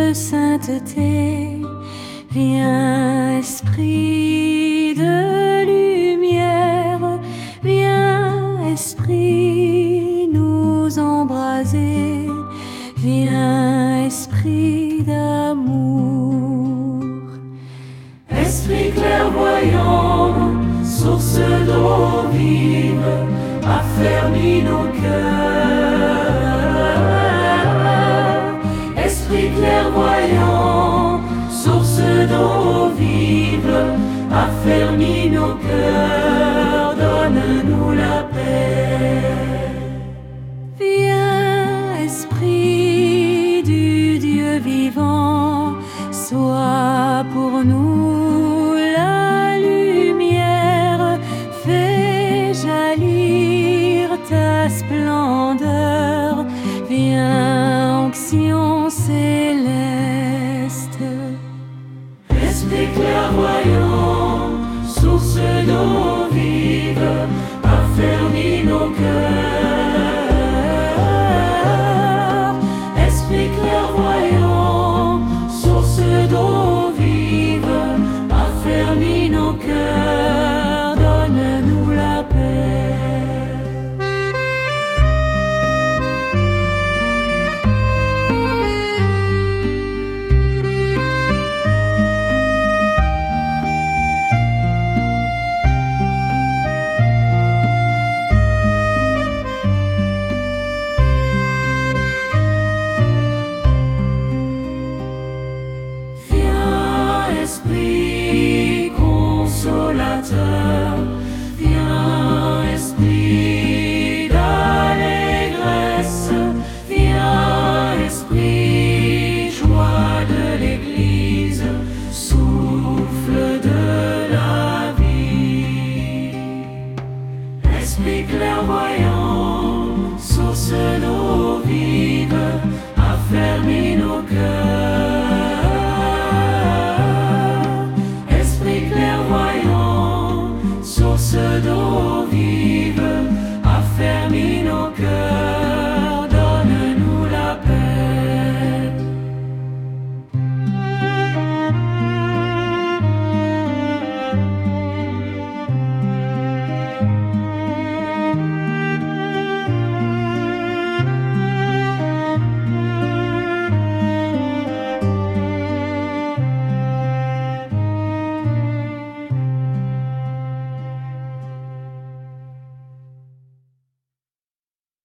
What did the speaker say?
de sainteté. Viens, esprit de lumière, viens, esprit nous embraser, viens, esprit d'amour. Esprit clairvoyant, source d'eau vive, affermis nos cœurs. Esprit clairvoyant, source d'eau vive, affermis nos cœurs, donne-nous la paix. Viens, esprit du Dieu vivant, sois pour nous la lumière, fais jaillir ta splendeur, viens, onction céleste. Esprit clairvoyant,